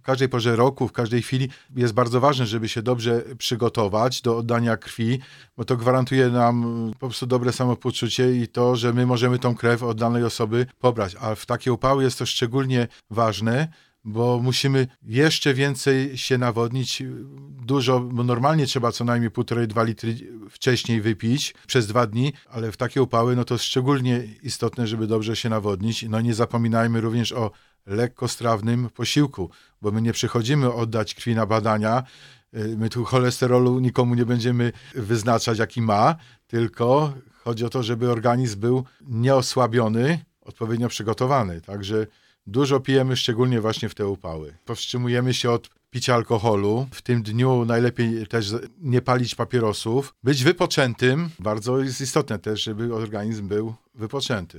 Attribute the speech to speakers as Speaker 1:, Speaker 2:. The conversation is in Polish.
Speaker 1: każdej porze roku, w każdej chwili jest bardzo ważne, żeby się dobrze przygotować do oddania krwi, bo to gwarantuje nam po prostu dobre samopoczucie i to, że my możemy tą krew od danej osoby pobrać. A w takie upały jest to szczególnie ważne, bo musimy jeszcze więcej się nawodnić, dużo, bo normalnie trzeba co najmniej 1,5-2 litry wcześniej wypić przez 2 dni, ale w takie upały to jest szczególnie istotne, żeby dobrze się nawodnić. Nie zapominajmy również o lekkostrawnym posiłku, bo my nie przychodzimy oddać krwi na badania, my tu cholesterolu nikomu nie będziemy wyznaczać, jaki ma, tylko chodzi o to, żeby organizm był nieosłabiony, odpowiednio przygotowany. Także dużo pijemy, szczególnie właśnie w te upały. Powstrzymujemy się od picia alkoholu. W tym dniu najlepiej też nie palić papierosów. Być wypoczętym. Bardzo jest istotne też, żeby organizm był wypoczęty.